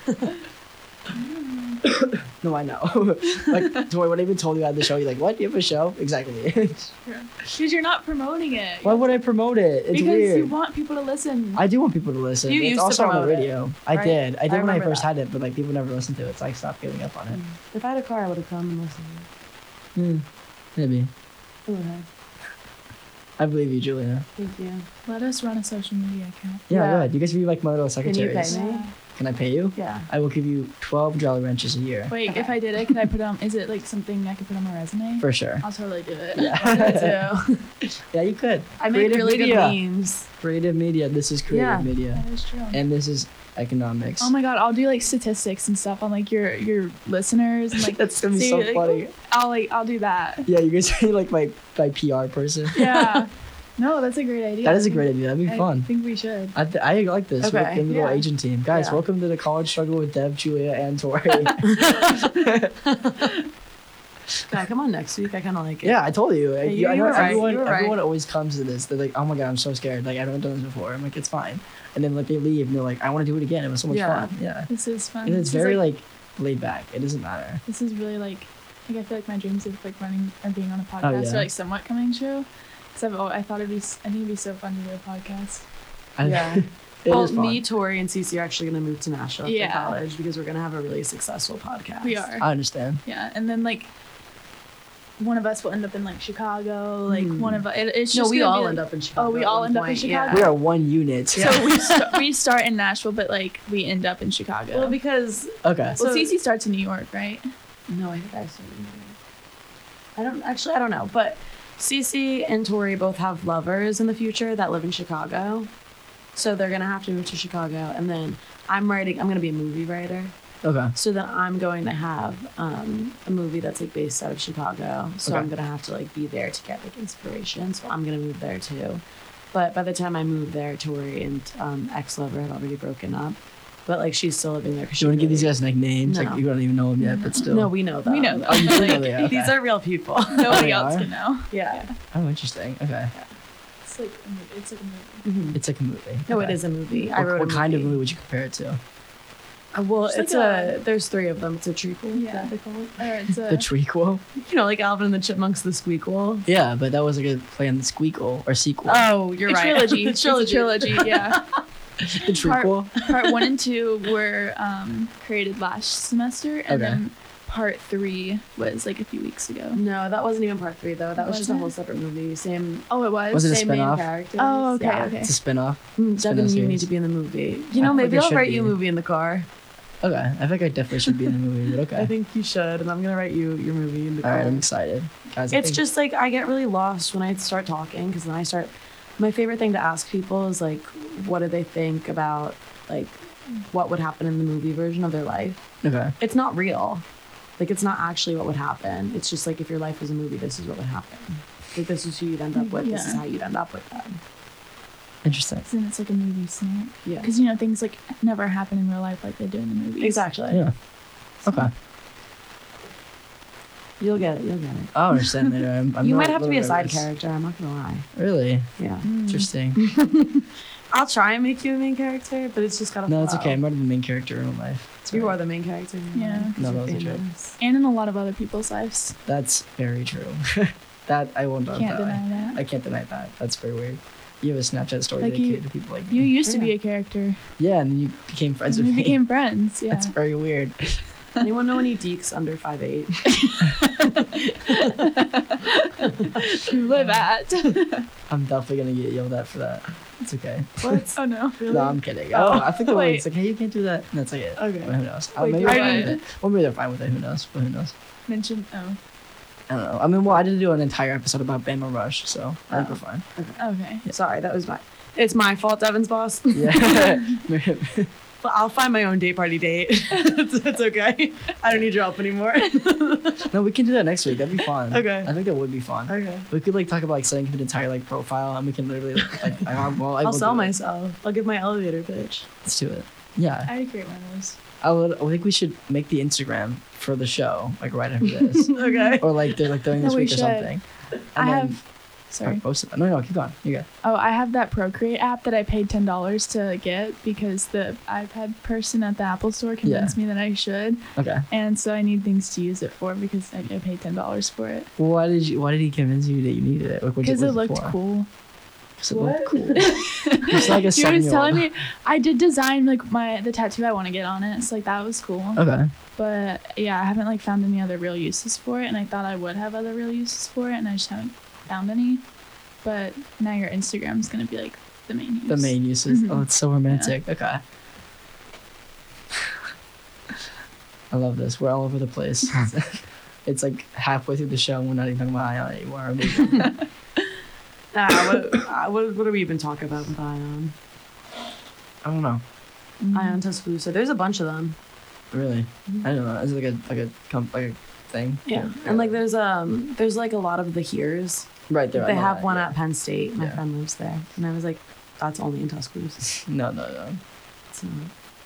No, I know. Like, Tori, when I even told you I had the show, you're like, what? You have a show? Exactly. Because you're not promoting it. Why would I promote it? It's because weird. you want people to listen. I do want people to listen. You it's used to also on the promote it, radio. I right? did. I did I when I remember first that. had it, but like people never listened to it, so I stopped giving up on it. If I had a car, I would have come and listened. Maybe. I would have. I believe you, Julia. Thank you. Let us run a social media account. Yeah, Yeah. good. You guys can be like my little Can you secretaries. pay me? Can I pay you? Yeah. I will give you 12 Jolly Ranchers a year. Wait, if I did it, could I put is it like something I could put on my resume? For sure. I'll totally do it. Yeah. too. Yeah, you could. I make Creative really media. good memes. Creative media. This is creative Yeah. media. That is true. And this is economics. Oh my god, I'll do like statistics and stuff on like your listeners and like That's gonna be see, so like, funny. I'll do that. Yeah, you guys are like my PR person. Yeah. No, that's a great idea. That is a great idea. That'd be I fun. think we should. I like this. Okay, We're in the little yeah. agent team. Guys, Yeah. welcome to the college struggle with Dev, Julia, and Tori. Yeah, come on next week. I kind of like it. Yeah, I told you. you I know were right, everyone, you were right. everyone always comes to this. They're like, oh my God, I'm so scared. Like, I haven't done this before. I'm like, it's fine. And then like they leave and they're like, I want to do it again. It was so much Yeah. fun. Yeah. This is fun. And it's This is, very like laid back. It doesn't matter. this is really like I feel like my dreams of like running or being on a podcast Oh, yeah. are like somewhat coming true. Because I thought I think it'd be so fun to do a podcast. Yeah. It Well, is fun. me, Tori, and Cece are actually going to move to Nashville Yeah. after college because we're going to have a really successful podcast. We are. I understand. Yeah, and then like one of us will end up in like Chicago. Like one of it's No, just we gonna all be, end like- up in Chicago. Oh, we at all one end up in point, Chicago? We are one unit. So we start in Nashville, but like we end up in Chicago. Well, because Okay. well, so- Cece starts in New York, right? no, I think I started. I don't know, but Cece and Tori both have lovers in the future that live in Chicago, so they're gonna have to move to Chicago, and then I'm gonna be a movie writer. Okay. So then I'm going to have a movie that's like based out of Chicago. So Okay. I'm gonna have to like be there to get like inspiration. So I'm gonna move there too. But by the time I moved there, Tori and ex-lover had already broken up. But like she's still living there. Do you want to give these guys like names? No. Like you don't even know them yet, but still. No, we know them. We know them. Oh, you do know Like, they are. These Okay. are real people. Nobody they else are? can know. Yeah. Oh, interesting. Okay. It's like a movie. It's like a movie. Mhm. It's like a movie. No, Okay. it is a movie. I What, wrote what a kind of movie would you compare it to? Well, Just it's like there's 3 of them. It's a trequel. Yeah. Is that what they call it? Or it's a The Trequel? You know, like Alvin and the Chipmunks, the Squeakquel. Yeah, but that was like a play on the Squeakle or sequel. Oh, you're a right. trilogy. The It's a trilogy. Yeah. the Trequel? Part 1 and 2 were created last semester, and Okay. then part 3 was like a few weeks ago. No, that wasn't even part 3 though. That was just a Wasn't whole it? separate movie. Same. Oh, it was. Was it a same main spin-off? characters. Oh, okay, Yeah. okay. It's a spin-off. Devin, Spin-off you series. need to be in the movie. I You know, feel maybe like I I'll should write you a be. movie in the car. Okay, I think I definitely should be in the movie, but okay. I think you should, and I'm gonna write you your movie in the All car. right, I'm excited. Guys, I It's think- just like I get really lost when I start talking because then I start. My favorite thing to ask people is like, what do they think about like what would happen in the movie version of their life? Okay. It's not real. Like it's not actually what would happen. It's just like if your life was a movie, this is what would happen. Like this is who you'd end up with. This is Yeah. how you'd end up with them. Interesting. Then it's like a movie snack. Yeah. Because things like never happen in real life like they do in the movies. Exactly. Yeah. Okay. You'll get it. You'll get it. I'll understand later. I'm You not might have to be a little side nervous. character. I'm not gonna lie. Really? Yeah. Interesting. I'll try and make you a main character, but it's just gotta. No, it's flow. okay. I'm already the main character in real life. It's You all are right. the main character. Yeah. No, that was a joke. And in a lot of other people's lives. That's very true. That I won't Can't deny. deny that. I can't deny that. That's very weird. You have a Snapchat story Like dedicated you- to people like You me. used to be Yeah. a character. Yeah, and then you became friends And with we me. became friends. Yeah. That's very weird. Anyone know any deeks under 5'8"? You live at. I'm definitely gonna get yelled at for that. It's okay. What? Oh no. No, I'm kidding. Oh, Oh, I think the wait. it's like, hey, you can't do that. And that's like it. Okay. But who knows? Wait, Maybe do they're I- fine with it. Well, maybe they're fine with it. Who knows? But who knows? Mention. Oh. I don't know. I mean, well, I did do an entire episode about Bama Rush, so I think we're fine. Okay. Sorry, that was it's my fault, Devin's boss. Yeah. But I'll find my own day party date. it's okay. I don't need your help anymore. No, we can do that next week. That'd be fun. Okay. I think that would be fun. Okay. We could like talk about like setting up an entire like profile, and we can literally I'll sell myself. I'll give my elevator pitch. Let's do it. Yeah. I agree one of those. I think we should make the Instagram for the show like right after this, Okay. or like they're like during this No, we week or should. something. I have. Sorry. Post it. No, keep going. You go. Oh, I have that Procreate app that I paid $10 to get because the iPad person at the Apple store convinced me that I should, Okay. and so I need things to use it for because I paid $10 for it. Why did he convince you that you needed it? Because it looked cool. Because it looked cool. It's like a She 7-year-old. was telling me I did design like the tattoo I want to get on it. So like that was cool. Okay. But yeah, I haven't like found any other real uses for it, and I thought I would have other real uses for it, and I just haven't found any. But now your Instagram's gonna be like the main use. The main uses. Mhm. Oh, it's so romantic. Okay. I love this. We're all over the place. It's like halfway through the show and we're not even talking about Ion anymore. What are we even talking about with Ion? I don't know. Ion Tuscaloosa. There's a bunch of them. Really. I don't know. Is it like a thing? Yeah. And like there's like a lot of the here's. Right there. I They know have that, one yeah. at Penn State. My Yeah. friend lives there. And I was like, that's only in Tuscaloosa. No. It's not.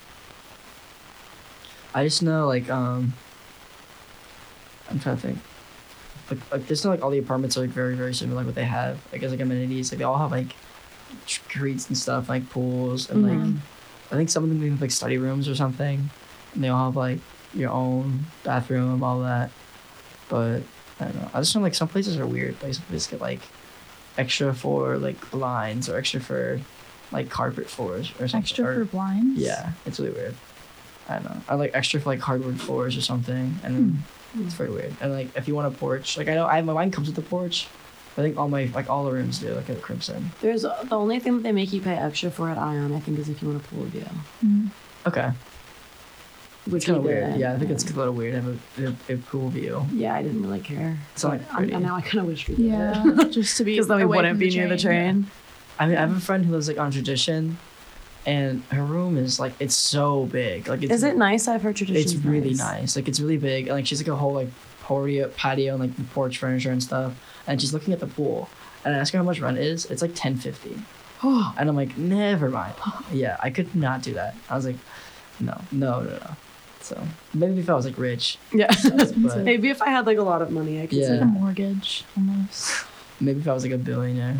I just know like I'm trying to think. Like there's no like all the apartments are like very very similar like what they have. I guess like amenities like they all have like streets and stuff like pools and like Mhm. I think some of them even have like study rooms or something. And they all have like your own bathroom, all that. But I don't know. I just know like some places are weird. Like some places get like extra for like blinds or extra for like carpet floors or something. Extra or- for blinds. Yeah, it's really weird. I don't know. I like extra for like hardwood floors or something, and it's very weird. And like if you want a porch, like I know mine comes with a porch. I think all the rooms do like at Crimson. There's the only thing that they make you pay extra for at Ion, I think, is if you want a pool view. Mhm. Okay, Which it's kind of we weird. didn't. Yeah, I think it's a little weird. to have a pool view. Yeah, I didn't really care. It's not, like, But pretty. now I kind of wish we did. Yeah, just to be Because then we away wouldn't from be near the train. I mean, I have a friend who lives like on Tradition, and her room is like it's so big. Like, it's, Is it nice? I've heard tradition. It's really nice. Like it's really big, and like she's like a whole like patio and like the porch furniture and stuff. And she's looking at the pool, and I ask her how much rent is. It's like $10.50, and I'm like, never mind. Yeah, I could not do that. I was like, no. So maybe if I was like rich, Yeah. but Maybe if I had like a lot of money, I could. Yeah. Like a mortgage almost. maybe if I was like a billionaire.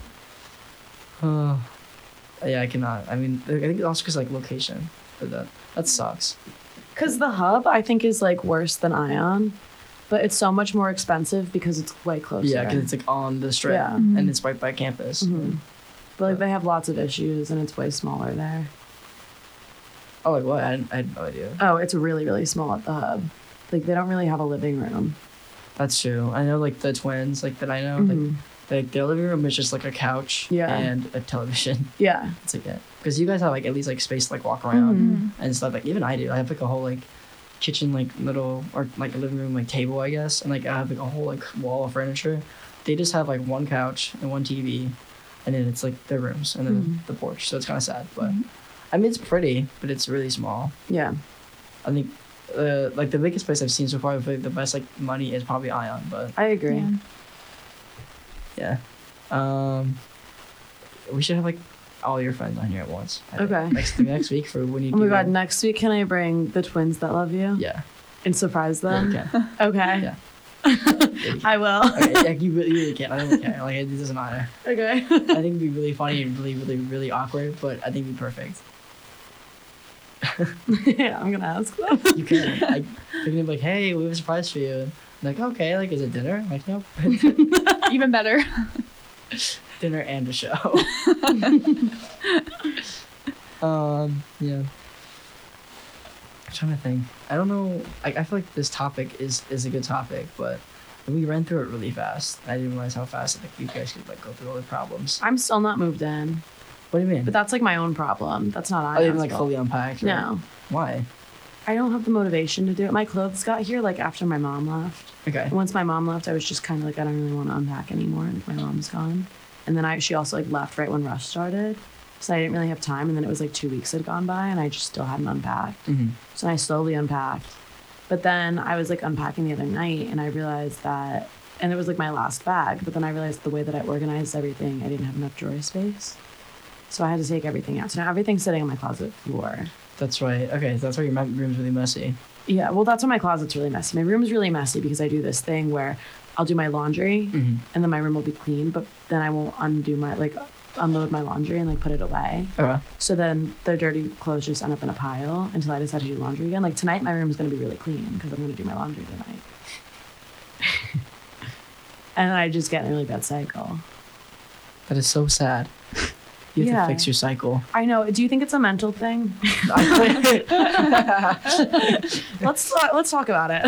Yeah, I cannot. I mean, I think it's also because like location, but that sucks. Because the hub, I think, is like worse than Ion, but it's so much more expensive because it's way closer. Yeah, because it's like on the strip, Yeah. and it's right by campus. Mhm. But like they have lots of issues, and it's way smaller there. Oh, like what? I had no idea. Oh, it's really really small at the hub. Like they don't really have a living room. That's true. I know like the twins, like that I know, Mhm. like their living room is just like a couch Yeah. and a television. Yeah. That's like it. Because you guys have like at least like space to like walk around Mhm. and stuff. Like even I do. I have like a whole like kitchen like little or like a living room like table I guess, and like I have like a whole like wall of furniture. They just have like one couch and one TV, and then it's like their rooms and then the porch. So it's kind of sad, but I mean it's pretty, but it's really small. Yeah. I think. Like the biggest place I've seen so far, the best like money is probably Ion, but I agree. Yeah. yeah. We should have like all your friends on here at once. I think. Okay. Next week for when you. Oh my do god! them. Next week, can I bring the twins that love you Yeah. and surprise them? Yeah, you Okay. Yeah. I will. can. Okay, yeah, you really can. I don't really care. Like it doesn't matter. Okay. I think it'd be really funny and really, really, really awkward, but I think it'd be perfect. Yeah, I'm gonna ask them. You can. Like, they're gonna be like, "Hey, we have a surprise for you." And I'm like, okay, like, is it dinner? I'm like, nope. Even better. Dinner and a show. Yeah. I'm trying to think. I don't know. I feel like this topic is a good topic, but we ran through it really fast. I didn't realize how fast like you guys could like go through all the problems. I'm still not moved in, What do you mean? but that's like my own problem. That's not I didn't Ion's like fault. fully unpacked. Right? No, Why? I don't have the motivation to do it. My clothes got here like after my mom left. Okay. And once my mom left, I was just kind of like, I don't really want to unpack anymore. Like my mom's gone. And then she also like left right when Rush started. So I didn't really have time. And then it was like 2 weeks had gone by and I just still hadn't unpacked. Mm-hmm. So I slowly unpacked. But then I was like unpacking the other night and I realized that, and it was like my last bag, but then I realized the way that I organized everything, I didn't have enough drawer space. So I had to take everything out. So now everything's sitting on my closet floor. That's right. Okay, so that's why your room's really messy. Yeah, well, that's why my closet's really messy. My room's really messy because I do this thing where I'll do my laundry Mm-hmm. and then my room will be clean, but then I won't unload my laundry and like put it away. Okay. So then the dirty clothes just end up in a pile until I decide to do laundry again. Like tonight, my room's gonna be really clean because I'm gonna do my laundry tonight. And I just get in a really bad cycle. That is so sad. You have Yeah. to fix your cycle. I know. Do you think it's a mental thing? Let's talk about it.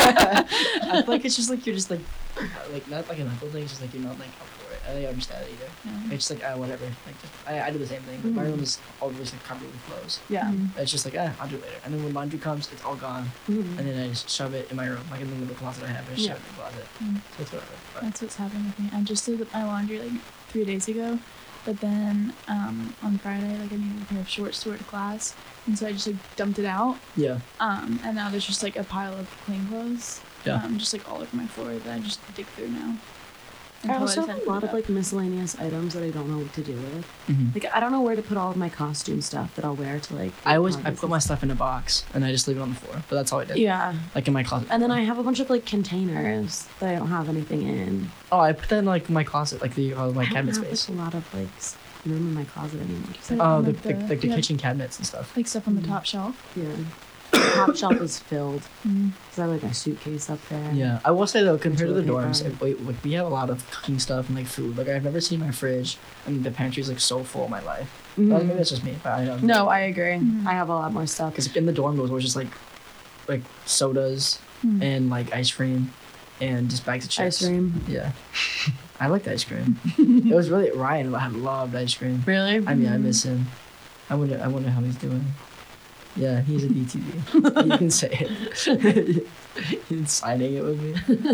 I feel like it's just like you're just like not like a mental thing. It's just like you're not like up for it. I don't understand it either. Yeah. It's just like whatever. Like just, I do the same thing. Like, my room is always like covered with clothes. Yeah. It's just like I'll do it later. And then when laundry comes, it's all gone. Mhm. And then I just shove it in my room, like in the little closet I have. I just Yeah. shove it in the closet. Mm. So it's whatever. But That's what's happened with me. I just did my laundry like 3 days ago, but then on Friday, like I needed a pair of shorts to wear to class, and so I just like dumped it out. yeah. And now there's just like a pile of clean clothes. Yeah. Just like all over my floor that I just dig through now. I until also decide have to a lot put of it like miscellaneous items that I don't know what to do with. Mm-hmm. Like I don't know where to put all of my costume stuff that I'll wear to like. I parties put my stuff in a box and I just leave it on the floor. But that's all I did. Yeah, Like in my closet. and then I have a bunch of like containers that I don't have anything in. Oh, I put that in like my closet, like my I cabinet don't have space. like, a lot of like room in my closet anymore. Just, like, Oh, Like the the- like the yeah. kitchen cabinets and stuff. like stuff on the Mhm. top shelf. yeah, the top shelf is filled Mm. because I have like my suitcase up there. Yeah, I will say though, compared to the Toilet dorms, paper. like we have a lot of cooking stuff and like food. Like I've never seen my fridge and the pantry's like so full in my life. Mhm. Well, maybe that's just me, but I don't. No, I agree. Mhm. I have a lot more stuff. Because in the dorm it was always just like sodas Mm. and like ice cream and just bags of chips. Ice cream. Yeah, I liked ice cream. It was really Ryan. I loved ice cream. Really? I mean, I miss him. I wonder how he's doing. Yeah, he's a DTV. You can say it. He's signing it with me.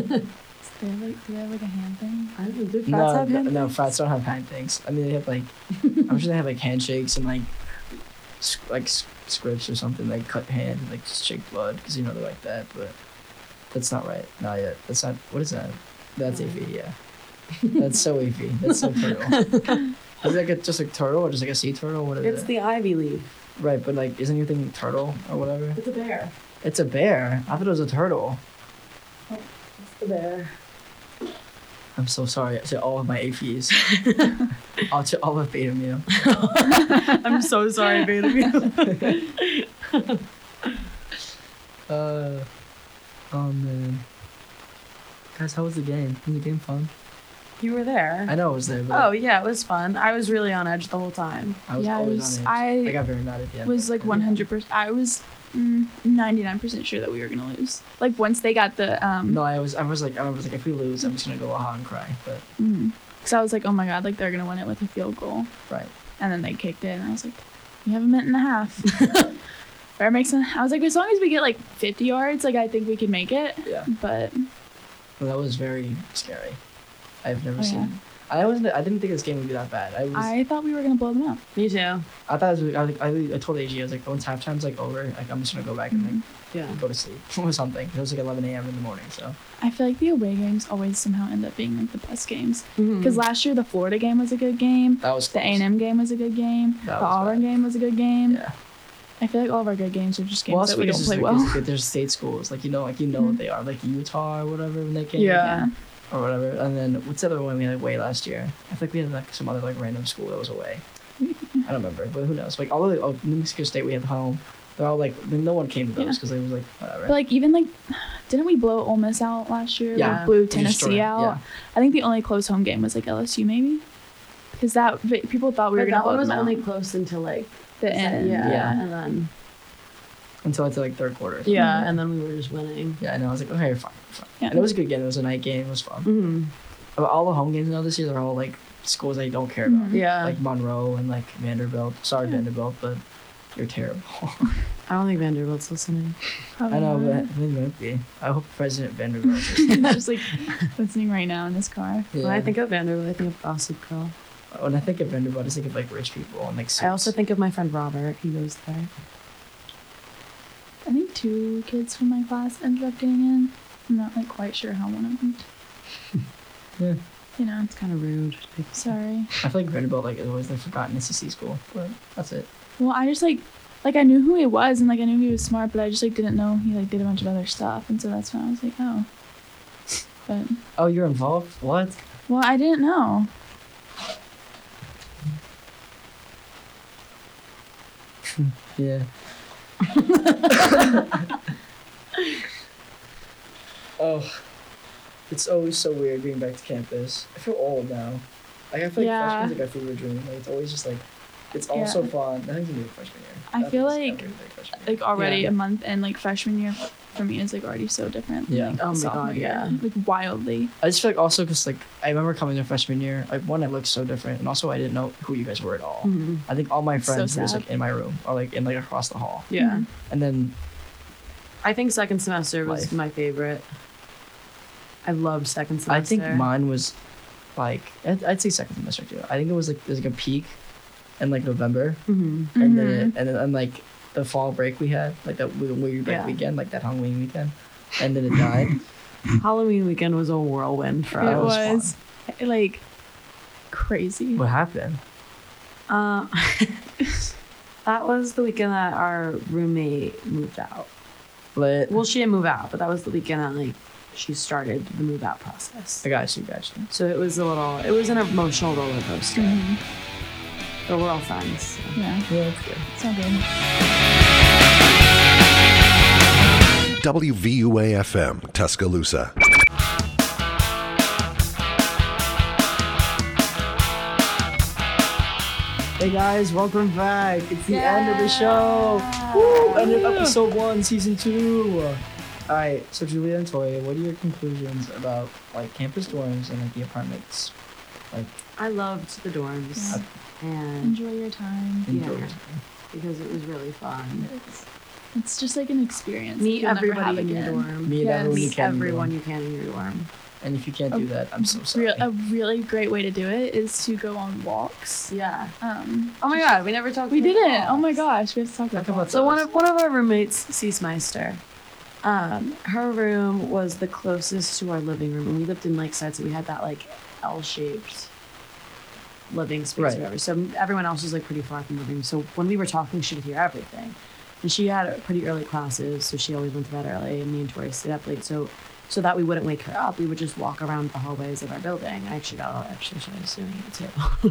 Do they have like a hand thing? I don't know. Do frats No, have hand no, things? frats don't have hand things. I mean, they have like, I'm sure they have like handshakes and like, scripts or something, like cut hand and like just shake blood because they're like that. But that's not right. Not yet. That's not. What is that? That's AV. Yeah. That's so AV. That's so turtle. Is it like just a turtle or just like a sea turtle? What is It's it? the ivy leaf. Right, but like, isn't your thing turtle or whatever? It's a bear. It's a bear. I thought it was a turtle. It's the bear. I'm so sorry to all of my APs. To all of Beta Mu. I'm so sorry, Beta. Oh man. Guys, how was the game? Was the game fun? You were there. I know I was there, but Oh yeah, it was fun. I was really on edge the whole time. I was Yeah, I always was- on edge. I I got very mad at the end. Was like 100%. I was 99% sure that we were gonna lose. Like once they got the No, I was like, if we lose, I'm just gonna go aha and cry. But because I was like, oh my god, like they're gonna win it with a field goal, right. and then they kicked it, and I was like, we have a minute and a half. Better make some. I was like, as long as we get like 50 yards, like I think we could make it. Yeah. But Well, that was very scary. I've never Oh, yeah. seen. I didn't think this game would be that bad. I thought we were gonna blow them up. Me too. I thought it was, I told AG, I was like, once halftime's like over, like I'm just gonna go back and Yeah. like go to sleep or something. It was like 11 a.m. in the morning, so. I feel like the away games always somehow end up being like the best games. Mm-hmm. Because last year the Florida game was a good game. That was The close. A&M game was a good game. That The was Auburn bad. game was a good game. Yeah. I feel like all of our good games are just games Well, that we it's don't just play like, well. it's like there's state schools, like what Mhm. they are, like Utah or whatever when they came. Yeah. Or whatever. And then what's the other one we had away last year? I think we had like some other like random school that was away. I don't remember, but who knows? Like all of the New Mexico State we had home, they're all like no one came to those Yeah. because they was like whatever. But like even like, didn't we blow Ole Miss out last year? Yeah. Like, blew We destroyed Tennessee it, out. yeah. I think the only close home game was like LSU maybe, because people thought we were But gonna that blow one was them only out. close until like The end. Yeah. Yeah. And then Until it's like third quarter. or something. yeah, and then we were just winning. Yeah, and I was like, okay, fine. Yeah. And it was a good game. It was a night game. It was fun. Mm-hmm. But all the home games now this year, they're all like schools I don't care about. Mhm. Yeah. Like Monroe and like Vanderbilt. Sorry, Yeah. Vanderbilt, but You're terrible. I don't think Vanderbilt's listening. Probably I know, but not. they might be. I hope President Vanderbilt is listening. Just like listening right now in this car. Yeah. When I think of Vanderbilt, I think of Gossip Girl. When I think of Vanderbilt, I just think of like rich people and like suits. I also think of my friend Robert. He goes there. I think 2 kids from my class ended up getting in. I'm not like quite sure how one of them. Yeah. You know, It's kind of rude. sorry. I feel like Vanderbilt like is always the forgotten SEC school, but that's it. Well, I just like I knew who he was and like I knew he was smart, but I just like didn't know he like did a bunch of other stuff, and so that's when I was like, oh. But Oh, you're involved? What? well, I didn't know. Yeah. Oh, it's always so weird being back to campus. I feel old now. Like I feel like Yeah. freshman's like a fever dream. Like it's always just like, it's all so Yeah. fun. Nothing's gonna be like freshman year. I feel Nothing's like- ever gonna be freshman year. Like already Yeah. a month and like freshman year for me is like already so different. than, Yeah. like, Oh my sophomore God, year. yeah. Like wildly. I just feel like also because like I remember coming to freshman year, like one I looked so different, and also I didn't know who you guys were at all. Mhm. I think all my So friends were just sad. like in my room or like in like across the hall, Yeah. Mhm. and then I think second semester was Life. my favorite. I loved second semester. I think mine was like I'd say second semester too. I think it was like there's like a peak in like November, Mhm. and Mhm. then like the fall break we had, like that weird break Yeah. weekend, like that Halloween weekend, and then it died. Halloween weekend was a whirlwind for It That us. was was like crazy. What happened? Uh, that was the weekend that our roommate moved out. But Well, she didn't move out, but that was the weekend that like she started the move out process. I got you. So it was an emotional roller coaster. Mhm. But we're all friends. So. Yeah, Yeah, that's good. it's all good. WVUA FM, Tuscaloosa. Hey guys, welcome back. It's the end of the show. Woo! End of episode 1, season 2. All right, so Julia and Toya, what are your conclusions about like campus dorms and like the apartments? Like, I loved the dorms and Enjoy your time. enjoy Yeah. your time. because it was really fun. It's just like an experience. Meet you'll never have everybody in your again. dorm. Meet Yes. everyone you Meet can. in your everyone dorm. you can in your dorm. And if you can't do that, I'm so sorry. A really great way to do it is to go on walks. Yeah. Oh my god, we never talked. we about didn't. walks. Oh my gosh, we have to talk about Talk about walks. So one of our roommates, Ceasemeister, her room was the closest to our living room, and we lived in Lakeside, so we had that like L-shaped living space Right. or whatever. So everyone else was like pretty far from the living room. So when we were talking, she would hear everything, and she had pretty early classes, so she always went to bed early, and me and Tori stayed up late. So that we wouldn't wake her up, we would just walk around the hallways of our building. I actually got a lot of exercise doing it too.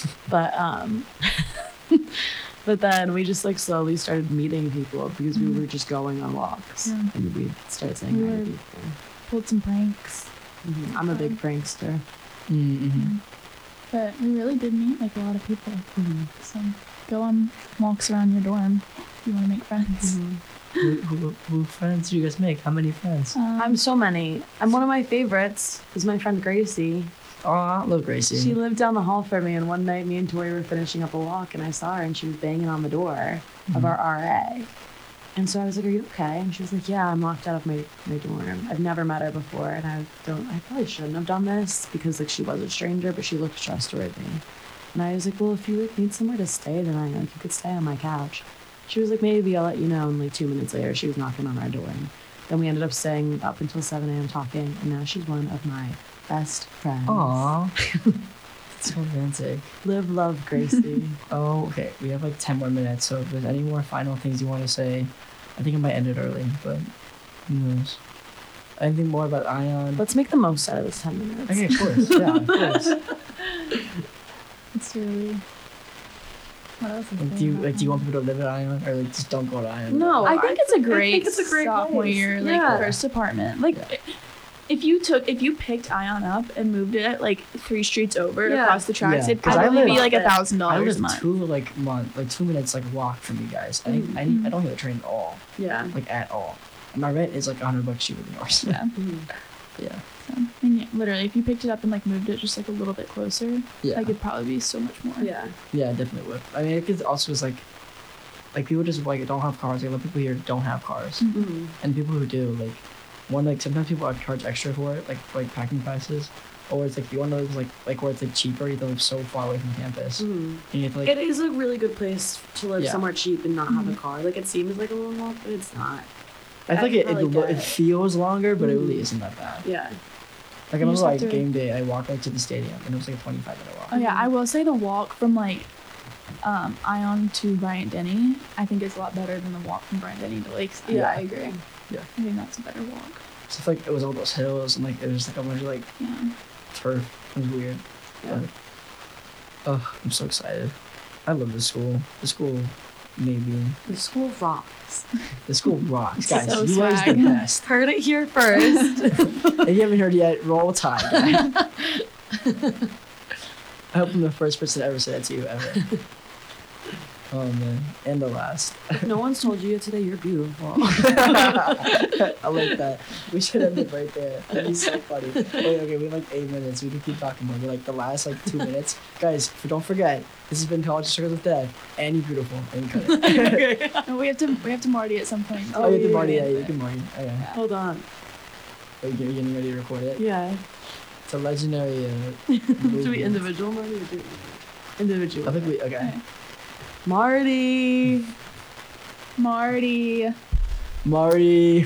But then we just like slowly started meeting people because we were just going on walks, Yeah. and we started saying We hi to were- people. Pulled some pranks. I'm a big prankster. Mm-hmm. But we really did meet like a lot of people. So go on walks around your dorm if you want to make friends. Who friends do you guys make? How many friends? I'm so many. And one of my favorites is my friend Gracie. Oh, I love Gracie. She lived down the hall from me, and one night me and Tori were finishing up a walk, and I saw her, and she was banging on the door of our RA. And so I was like, "Are you okay?" And she was like, "Yeah, I'm locked out of my dorm. I've never met her before, and I probably shouldn't have done this because like she was a stranger, but she looked trustworthy." And I was like, "Well, if you like need somewhere to stay tonight, like you could stay on my couch." She was like, "Maybe I'll let you know." And like 2 minutes later, she was knocking on our door. And then we ended up staying up until 7 a.m. talking, and now she's one of my best friends. Aw. That's so romantic. Live, love, Gracie. Oh, okay. We have like 10 more minutes, so if there's any more final things you want to say, I think I might end it early, but who knows? Anything more about Ion? Let's make the most out of this 10 minutes. Okay, of course. Yeah, of course. It's really. What else is Like, do you want people to live at Ion, or like just don't go to Ion? No, I think it's a great, it's a great sophomore place. year, like Yeah. first apartment. Like if you picked Ion up and moved it like 3 streets over Yeah. across the tracks, Yeah, it'd 'cause I probably be live- like I $1,000 live a month. 2 minutes like walk from you guys. I think I don't get the train at all, Yeah. like at all. My rent is like $100 cheaper than yours. Yeah. Yeah. So, and yeah, literally, if you picked it up and like moved it just like a little bit closer, Yeah. like it'd probably be so much more. Yeah. Yeah, I definitely would. I mean, it could also is like, like people just like don't have cars. Like, a lot of people here don't have cars, Mm-hmm. and people who do like one like sometimes people are charged extra for it, like for, like packing prices, or it's like the one that lives like where it's like cheaper. You have to live so far away from campus, Mm-hmm. and you have to like It is a really good place to live Yeah. somewhere cheap and not have a car. Like it seems like a long walk, but it's not. I feel like I like it it. feels longer, but it really isn't that bad. Yeah. Like I You remember just like have to- game day, I walked like to the stadium, and it was like a 25-minute walk. Oh yeah, I will say the walk from like Ion to Bryant Denny, I think is a lot better than the walk from Bryant Denny to Lakeside. Yeah. I agree. Yeah. I think that's a better walk. So I feel like it was all those hills, and like it was like a bunch of like Yeah. turf. It was weird. Yeah. But, oh, I'm so excited. I love this school. The school, maybe. The school rocks. The school rocks, guys. So You guys the swag. best. Heard it here first. If you haven't heard yet, roll tide. guys. I hope I'm the first person to ever say that to you ever. Oh man, and the last. If no one's told you yet today, you're beautiful. I like that. We should end it right there. That'd be so funny. Okay, we have like 8 minutes. We can keep talking more. We're like the last like 2 minutes. Guys, don't forget, this has been College Struggles with Dad. And you're beautiful. And you cut it. No, we have to Marty at some point. Oh, you yeah, can Marty. yeah. Yeah, you can Marty. Okay. Hold on. Are you getting ready to record it? Yeah. It's a legendary. Do we movement. individual Marty or do individual? I think we. Okay. Marty. Marty. Marty.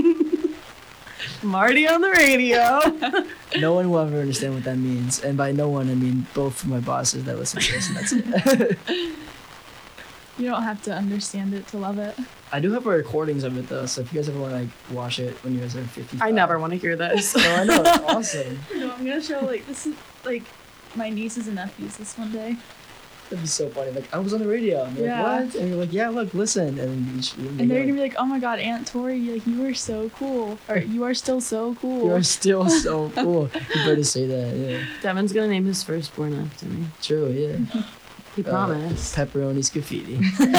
Marty on the radio. No one will ever understand what that means. And by no one, I mean both of my bosses that listen to this. And that's it. You don't have to understand it to love it. I do have recordings of it though, so if you guys ever want to like watch it when you guys are 55. I never want to hear this. No, I know, it's awesome. No, I'm gonna show like this is like my nieces and nephews this one day. That'd be so funny. Like I was on the radio. And they're Yeah. like, what? And you're like, yeah, look, listen. And then And they're gonna be like, "Oh my God, Aunt Tori, like you were so cool, or you are still so cool." you're still so cool. You better say that. Yeah, Devin's gonna name his firstborn after me. true. Yeah. He promised. Pepperoni's graffiti.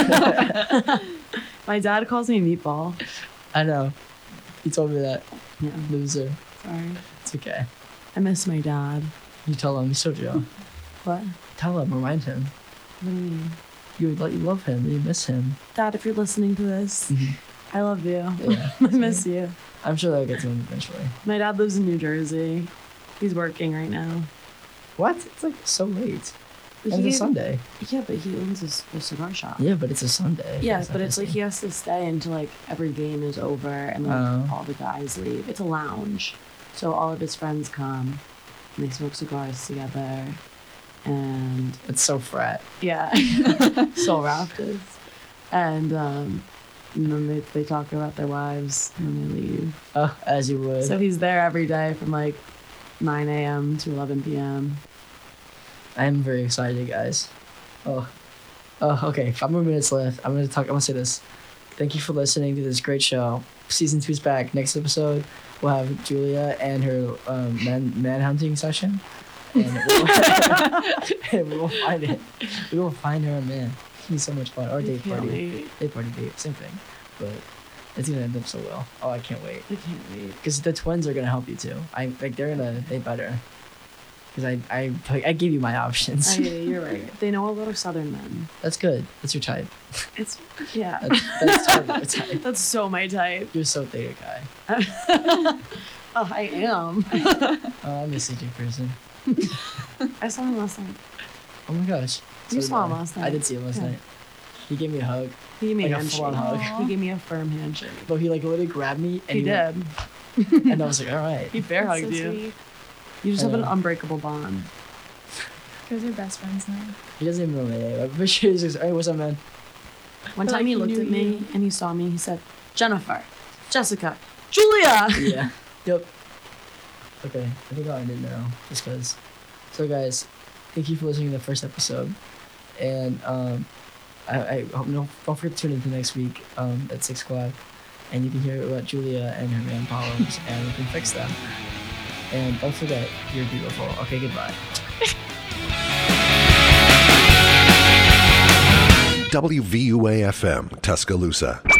My dad calls me Meatball. I know. He told me that. Yeah. Loser. Sorry. It's okay. I miss my dad. You tell him. He's so Joe. What? Tell him. Remind him. What do you mean? You love him. You miss him. Dad, if you're listening to this, Mhm. I love you. Yeah. I miss you. I'm sure that'll get to him eventually. My dad lives in New Jersey. He's working right now. What? It's like so late. And He- it's a Sunday. Yeah, but he owns a cigar shop. Yeah, but it's a Sunday. Yeah, It's not but it's like busy. he has to stay until like every game is over and like Oh. all the guys leave. It's a lounge, so all of his friends come and they smoke cigars together, and It's so frat. yeah, so Raptors, and then they talk about their wives and then they leave. Oh, as you would. So he's there every day from like 9 a.m. to 11 p.m. I'm very excited, guys. Oh, okay. 5 more minutes left. I'm gonna say this. Thank you for listening to this great show. Season 2's back. Next episode, we'll have Julia and her man hunting session, and and we will find it. We will find her a man. It's gonna be so much fun. Or date Can't party. wait. Date party, date, same thing. But it's gonna end up so well. Oh, I can't wait. I can't wait. Because the twins are gonna help you too. They better. Because I give you my options. You're right. They know a lot of Southern men. That's good. That's your type. It's yeah. That's totally your type. That's so my type. You're so theta guy. Oh, I am. Oh, I miss CJ person. I saw him last night. Oh my gosh. You did saw I. him last night. I did see him last Yeah. night. He gave me a hug. He gave me Like a a handshake. full-on hug. Aw. He gave me a firm handshake. But he like literally grabbed me and He went- did. and I was like, all right. He bear That's hugged so you. sweet. You just I have an know. unbreakable bond. You guys are best friends now. He doesn't even know my name. But he's just, hey, what's up, man? One But, time like, he he looked knew at me you. and he saw me. He said, Jennifer, Jessica, Julia. Yeah. Yep. Okay, I think I'll end it now, just because. So, guys, thank you for listening to the first episode, and I hope don't forget to tune in to next week at 6 o'clock, and you can hear about Julia and her man problems, and we can fix them. And don't forget, you're beautiful. Okay, goodbye. WVUA FM, Tuscaloosa.